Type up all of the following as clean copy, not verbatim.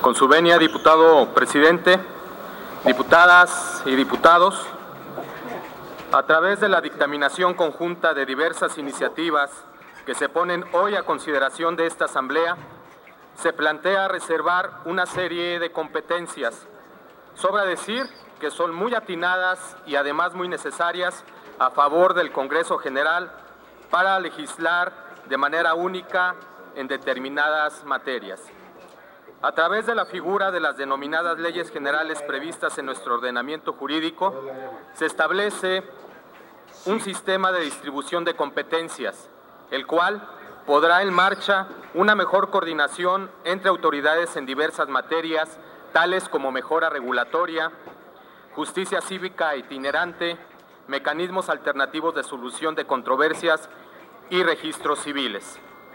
Con su venia, diputado presidente, diputadas y diputados, a través de la dictaminación conjunta de diversas iniciativas que se ponen hoy a consideración de esta Asamblea, se plantea reservar una serie de competencias. Sobra decir que son muy atinadas y además muy necesarias a favor del Congreso General para legislar de manera única en determinadas materias. A través de la figura de las denominadas leyes generales previstas en nuestro ordenamiento jurídico, se establece un sistema de distribución de competencias, el cual pondrá en marcha una mejor coordinación entre autoridades en diversas materias, tales como mejora regulatoria, justicia cívica itinerante, mecanismos alternativos de solución de controversias y registros civiles.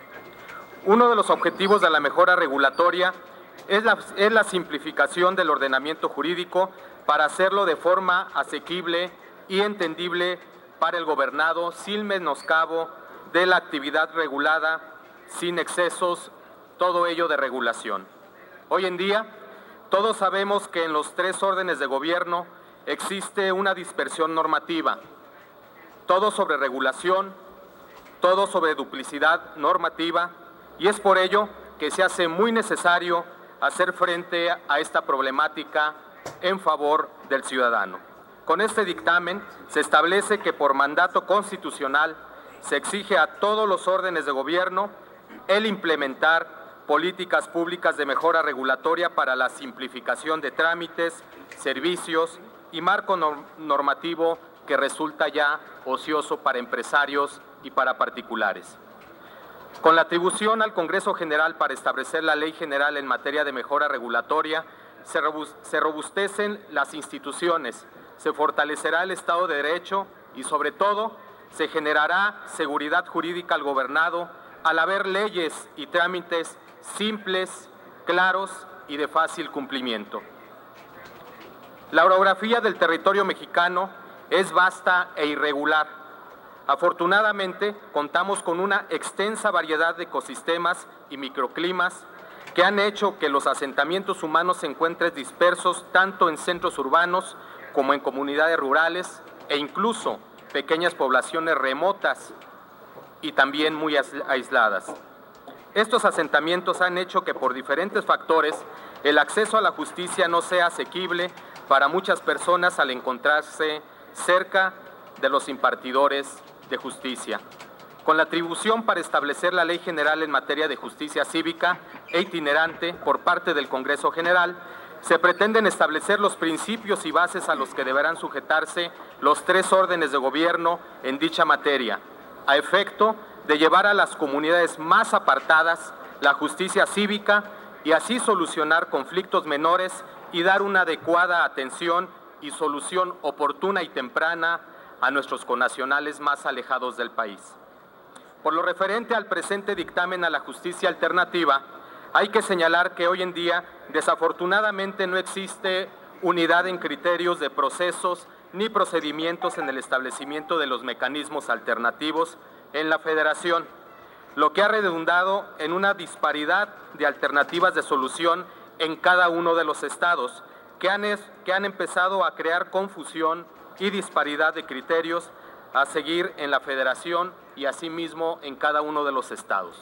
Uno de los objetivos de la mejora regulatoria es la simplificación del ordenamiento jurídico para hacerlo de forma asequible y entendible para el gobernado, sin menoscabo de la actividad regulada, sin excesos, todo ello de regulación. Hoy en día, todos sabemos que en los tres órdenes de gobierno existe una dispersión normativa, todo sobre regulación, todo sobre duplicidad normativa, y es por ello que se hace muy necesario hacer frente a esta problemática en favor del ciudadano. Con este dictamen se establece que por mandato constitucional se exige a todos los órdenes de gobierno el implementar políticas públicas de mejora regulatoria para la simplificación de trámites, servicios y marco normativo que resulta ya ocioso para empresarios y para particulares. Con la atribución al Congreso General para establecer la Ley General en materia de mejora regulatoria, se robustecen las instituciones, se fortalecerá el Estado de Derecho y, sobre todo, se generará seguridad jurídica al gobernado al haber leyes y trámites simples, claros y de fácil cumplimiento. La orografía del territorio mexicano es vasta e irregular. Afortunadamente, contamos con una extensa variedad de ecosistemas y microclimas que han hecho que los asentamientos humanos se encuentren dispersos tanto en centros urbanos como en comunidades rurales e incluso pequeñas poblaciones remotas y también muy aisladas. Estos asentamientos han hecho que por diferentes factores el acceso a la justicia no sea asequible para muchas personas al encontrarse cerca de los impartidores de justicia. Con la atribución para establecer la Ley General en materia de justicia cívica e itinerante por parte del Congreso General, se pretenden establecer los principios y bases a los que deberán sujetarse los tres órdenes de gobierno en dicha materia, a efecto de llevar a las comunidades más apartadas la justicia cívica y así solucionar conflictos menores y dar una adecuada atención y solución oportuna y temprana a nuestros connacionales más alejados del país. Por lo referente al presente dictamen a la justicia alternativa, hay que señalar que hoy en día, desafortunadamente, no existe unidad en criterios de procesos ni procedimientos en el establecimiento de los mecanismos alternativos en la Federación, lo que ha redundado en una disparidad de alternativas de solución en cada uno de los estados, que han empezado a crear confusión y disparidad de criterios a seguir en la Federación y asimismo en cada uno de los estados.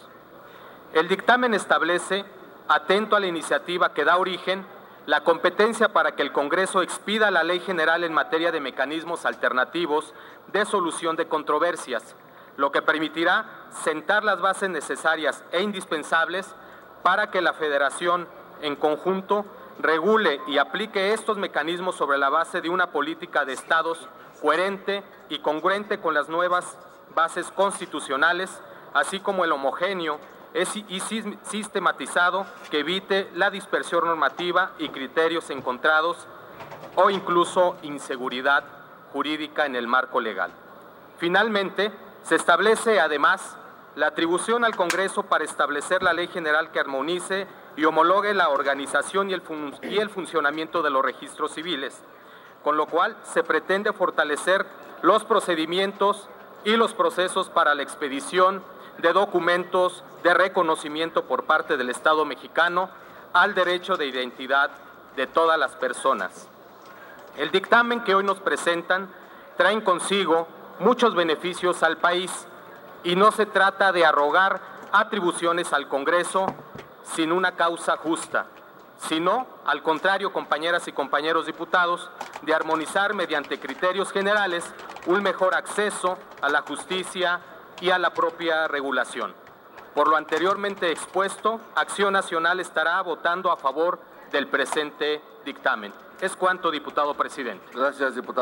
El dictamen establece, atento a la iniciativa que da origen, la competencia para que el Congreso expida la Ley General en materia de mecanismos alternativos de solución de controversias, lo que permitirá sentar las bases necesarias e indispensables para que la Federación en conjunto regule y aplique estos mecanismos sobre la base de una política de estados coherente y congruente con las nuevas bases constitucionales, así como el homogéneo y sistematizado que evite la dispersión normativa y criterios encontrados o incluso inseguridad jurídica en el marco legal. Finalmente, se establece además la atribución al Congreso para establecer la Ley General que armonice y homologue la organización y el funcionamiento de los registros civiles, con lo cual se pretende fortalecer los procedimientos y los procesos para la expedición de documentos de reconocimiento por parte del Estado mexicano, al derecho de identidad de todas las personas. El dictamen que hoy nos presentan trae consigo muchos beneficios al país y no se trata de arrogar atribuciones al Congreso sin una causa justa, sino, al contrario, compañeras y compañeros diputados, de armonizar mediante criterios generales un mejor acceso a la justicia y a la propia regulación. Por lo anteriormente expuesto, Acción Nacional estará votando a favor del presente dictamen. Es cuanto, diputado presidente. Gracias, diputado.